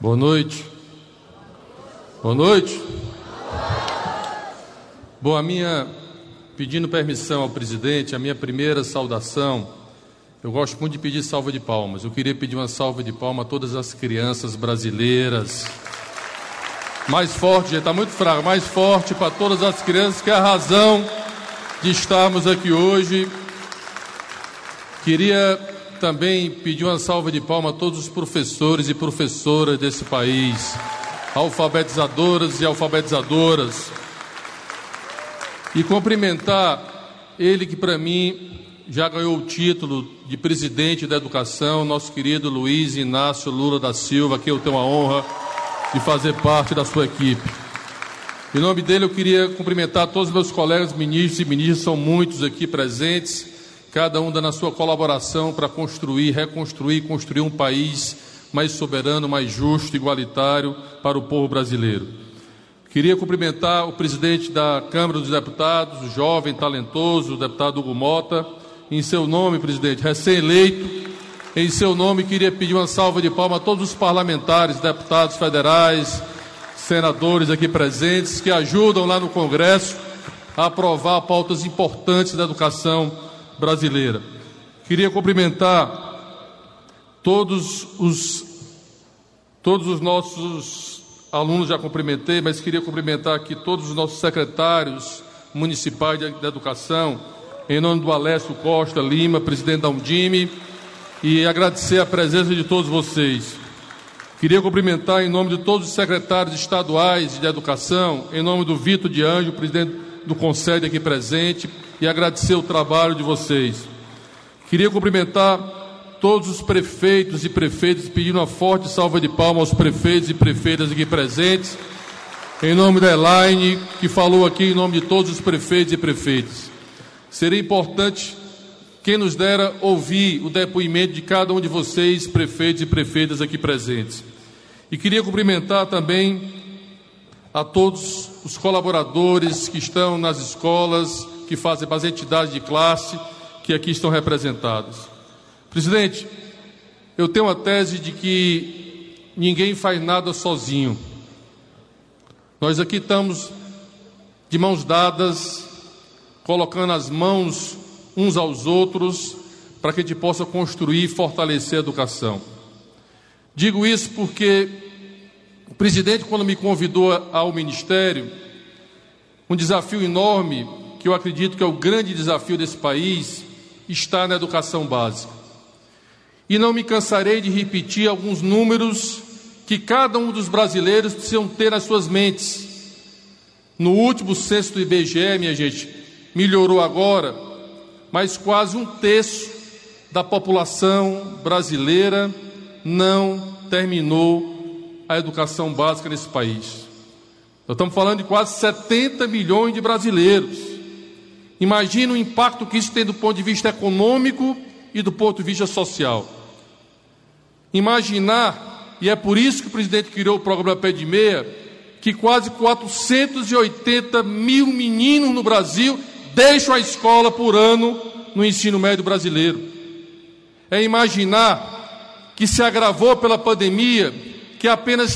Boa noite. Boa noite. Bom, pedindo permissão ao presidente, a minha primeira saudação, eu gosto muito de pedir salva de palmas. Eu queria pedir uma salva de palmas a todas as crianças brasileiras. Mais forte, gente, está muito fraco. Mais forte para todas as crianças, que é a razão de estarmos aqui hoje. Queria também pedir uma salva de palmas a todos os professores e professoras desse país, alfabetizadoras e alfabetizadoras, e cumprimentar ele que para mim já ganhou o título de presidente da educação, nosso querido Luiz Inácio Lula da Silva, que eu tenho a honra de fazer parte da sua equipe. Em nome dele eu queria cumprimentar todos os meus colegas ministros e ministras, são muitos aqui presentes, cada um dando a sua colaboração para construir, reconstruir e construir um país mais soberano, mais justo, igualitário para o povo brasileiro. Queria cumprimentar o presidente da Câmara dos Deputados, o jovem, talentoso, o deputado Hugo Mota. Em seu nome, presidente, recém-eleito, em seu nome queria pedir uma salva de palmas a todos os parlamentares, deputados federais, senadores aqui presentes, que ajudam lá no Congresso a aprovar pautas importantes da educação brasileira. Queria cumprimentar todos os nossos alunos, já cumprimentei, mas queria cumprimentar aqui todos os nossos secretários municipais da educação, em nome do Alessio Costa Lima, presidente da Undime, e agradecer a presença de todos vocês. Queria cumprimentar em nome de todos os secretários estaduais de educação, em nome do Vitor de Anjo, presidente do Conselho aqui presente, e agradecer o trabalho de vocês. Queria cumprimentar todos os prefeitos e prefeitas, pedindo uma forte salva de palmas aos prefeitos e prefeitas aqui presentes, em nome da Elaine, que falou aqui em nome de todos os prefeitos e prefeitas. Seria importante quem nos dera ouvir o depoimento de cada um de vocês, prefeitos e prefeitas aqui presentes. E queria cumprimentar também a todos os colaboradores que estão nas escolas, que fazem para as entidades de classe, que aqui estão representadas. Presidente, eu tenho a tese de que ninguém faz nada sozinho. Nós aqui estamos de mãos dadas, colocando as mãos uns aos outros, para que a gente possa construir e fortalecer a educação. Digo isso porque o presidente, quando me convidou ao ministério, um desafio enorme, que eu acredito que é o grande desafio desse país, está na educação básica. E não me cansarei de repetir alguns números que cada um dos brasileiros precisam ter nas suas mentes. No último censo do IBGE, minha gente, melhorou agora, mas quase 1/3 da população brasileira não terminou a educação básica nesse país. Nós estamos falando de quase 70 milhões de brasileiros. Imagina o impacto que isso tem do ponto de vista econômico e do ponto de vista social. Imaginar, e é por isso que o presidente criou o programa Pé de Meia, que quase 480 mil meninos no Brasil deixam a escola por ano no ensino médio brasileiro. É imaginar que se agravou pela pandemia, que apenas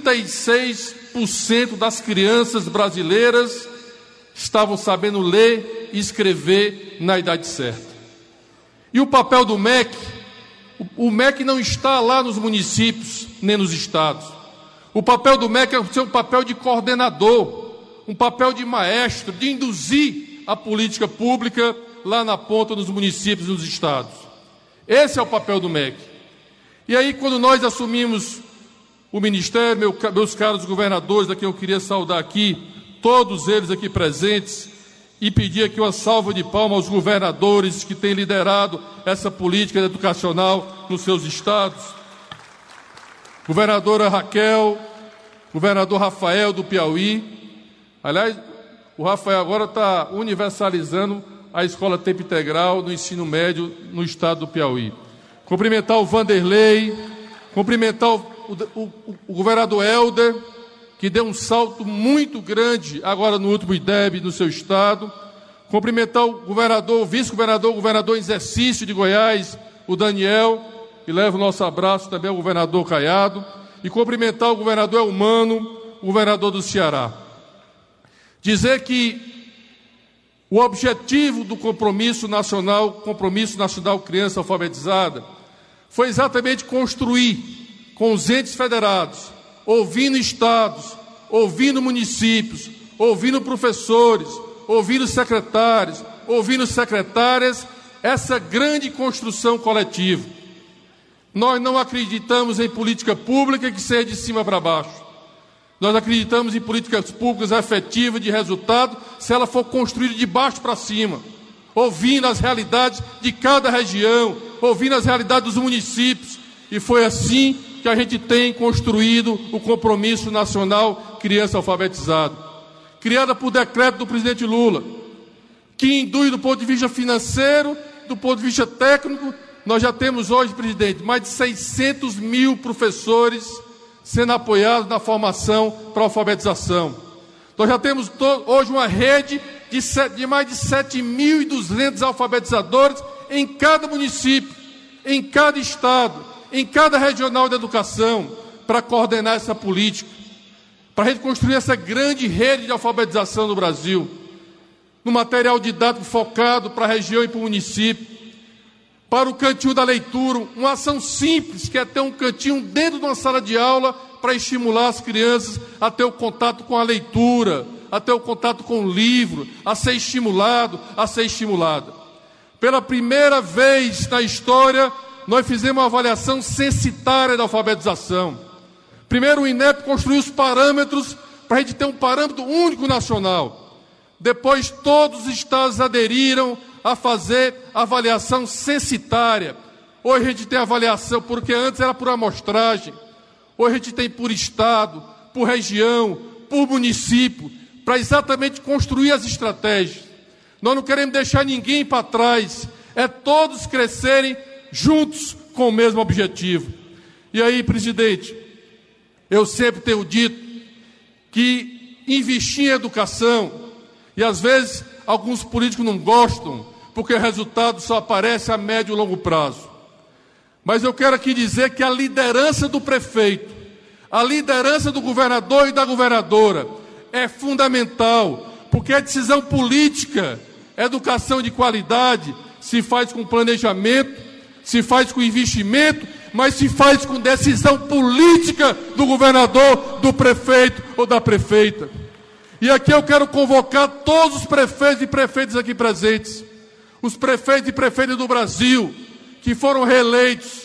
36% das crianças brasileiras estavam sabendo ler e escrever na idade certa. E o papel do MEC? O MEC não está lá nos municípios, nem nos estados. O papel do MEC é ser um papel de coordenador, um papel de maestro, de induzir a política pública lá na ponta, nos municípios e nos estados. Esse é o papel do MEC. E aí, quando nós assumimos o ministério, meus caros governadores, a quem eu queria saudar aqui, todos eles aqui presentes, e pedir aqui uma salva de palmas aos governadores que têm liderado essa política educacional nos seus estados. Governadora Raquel, governador Rafael do Piauí. Aliás, o Rafael agora está universalizando a escola tempo integral no ensino médio no estado do Piauí. Cumprimentar o Vanderlei, cumprimentar o governador Helder, que deu um salto muito grande agora no último IDEB no seu estado. Cumprimentar o governador, o vice-governador, o governador em exercício de Goiás, o Daniel, e leva o nosso abraço também ao governador Caiado. e cumprimentar o governador Eumano, o governador do Ceará. Dizer que o objetivo do compromisso nacional Criança Alfabetizada, foi exatamente construir com os entes federados, ouvindo estados, ouvindo municípios, ouvindo professores, ouvindo secretários, ouvindo secretárias, essa grande construção coletiva. Nós não acreditamos em política pública que seja de cima para baixo. Nós acreditamos em políticas públicas efetivas de resultado se ela for construída de baixo para cima, ouvindo as realidades de cada região, ouvindo as realidades dos municípios. E foi assim que a gente tem construído o Compromisso Nacional Criança Alfabetizada, criada por decreto do presidente Lula, que induz do ponto de vista financeiro, do ponto de vista técnico. Nós já temos hoje, presidente, mais de 600 mil professores sendo apoiados na formação para a alfabetização. Nós já temos hoje uma rede de mais de 7.200 alfabetizadores em cada município, em cada estado, em cada regional de educação, para coordenar essa política, para a gente construir essa grande rede de alfabetização no Brasil, no material didático focado para a região e para o município, para o cantinho da leitura, uma ação simples, que é ter um cantinho dentro de uma sala de aula para estimular as crianças a ter o contato com a leitura, a ter o contato com o livro, a ser estimulado, a ser estimulada. Pela primeira vez na história, nós fizemos uma avaliação censitária da alfabetização. Primeiro, o INEP construiu os parâmetros para a gente ter um parâmetro único nacional. Depois, todos os estados aderiram a fazer avaliação censitária. Hoje a gente tem avaliação, porque antes era por amostragem. Hoje a gente tem por estado, por região, por município, para exatamente construir as estratégias. Nós não queremos deixar ninguém para trás, é todos crescerem juntos com o mesmo objetivo. E aí, presidente, eu sempre tenho dito que investir em educação, e às vezes alguns políticos não gostam, porque o resultado só aparece a médio e longo prazo. Mas eu quero aqui dizer que a liderança do prefeito, a liderança do governador e da governadora é fundamental, porque a decisão política, educação de qualidade, se faz com planejamento, se faz com investimento, mas se faz com decisão política do governador, do prefeito ou da prefeita. E aqui eu quero convocar todos os prefeitos e prefeitas aqui presentes, os prefeitos e prefeitas do Brasil, que foram reeleitos,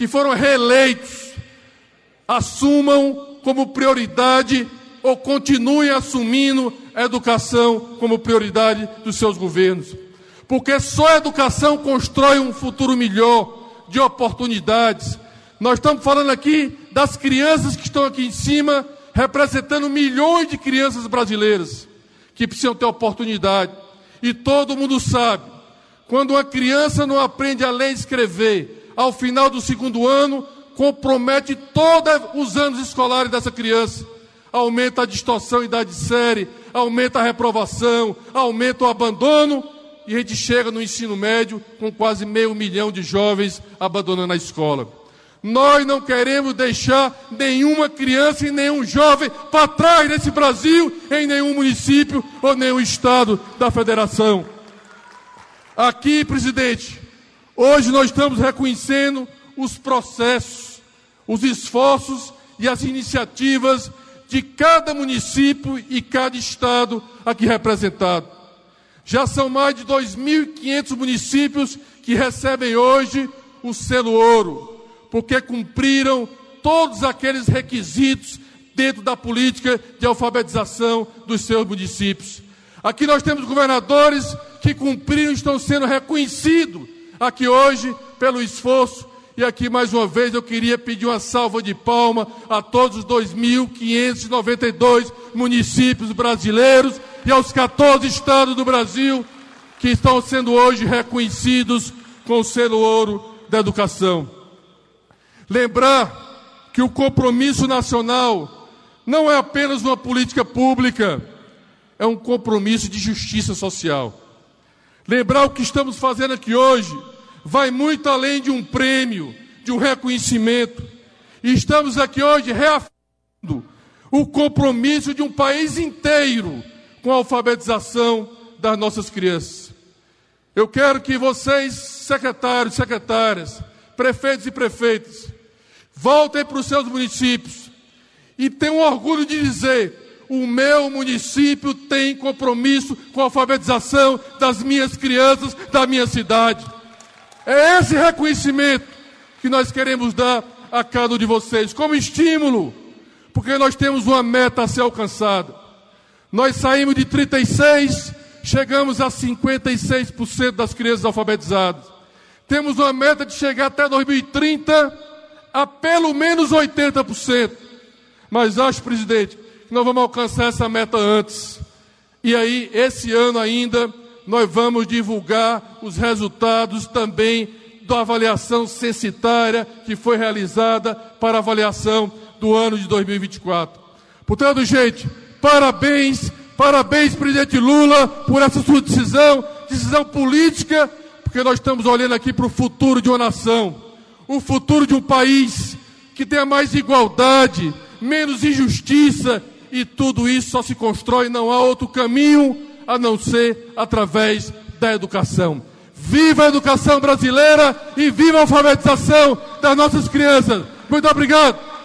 assumam como prioridade ou continuem assumindo a educação como prioridade dos seus governos. Porque só a educação constrói um futuro melhor, de oportunidades. Nós estamos falando aqui das crianças que estão aqui em cima, representando milhões de crianças brasileiras, que precisam ter oportunidade. E todo mundo sabe, quando uma criança não aprende a ler e escrever, ao final do 2º ano, compromete todos os anos escolares dessa criança. Aumenta a distorção em idade de série, aumenta a reprovação, aumenta o abandono, e a gente chega no ensino médio com quase 500 mil de jovens abandonando a escola. Nós não queremos deixar nenhuma criança e nenhum jovem para trás nesse Brasil, em nenhum município ou nenhum estado da federação. Aqui, presidente, hoje nós estamos reconhecendo os processos, os esforços e as iniciativas de cada município e cada estado aqui representado. Já são mais de 2.500 municípios que recebem hoje o selo ouro, porque cumpriram todos aqueles requisitos dentro da política de alfabetização dos seus municípios. Aqui nós temos governadores que cumpriram e estão sendo reconhecidos aqui hoje pelo esforço. E aqui, mais uma vez, eu queria pedir uma salva de palmas a todos os 2.592 municípios brasileiros e aos 14 estados do Brasil que estão sendo hoje reconhecidos com o selo ouro da educação. Lembrar que o compromisso nacional não é apenas uma política pública, é um compromisso de justiça social. Lembrar o que estamos fazendo aqui hoje vai muito além de um prêmio, de um reconhecimento. E estamos aqui hoje reafirmando o compromisso de um país inteiro com a alfabetização das nossas crianças. Eu quero que vocês, secretários, secretárias, prefeitos e prefeitas, voltem para os seus municípios e tenham orgulho de dizer: o meu município tem compromisso com a alfabetização das minhas crianças, da minha cidade. É esse reconhecimento que nós queremos dar a cada um de vocês, como estímulo, porque nós temos uma meta a ser alcançada. Nós saímos de 36%, chegamos a 56% das crianças alfabetizadas. Temos uma meta de chegar até 2030 a pelo menos 80%. Mas acho, presidente, que nós vamos alcançar essa meta antes. E aí, esse ano ainda, nós vamos divulgar os resultados também da avaliação censitária que foi realizada para a avaliação do ano de 2024. Portanto, gente, parabéns, parabéns, presidente Lula, por essa sua decisão política, porque nós estamos olhando aqui para o futuro de uma nação, o futuro de um país que tenha mais igualdade, menos injustiça, e tudo isso só se constrói, não há outro caminho a não ser através da educação. Viva a educação brasileira e viva a alfabetização das nossas crianças. Muito obrigado.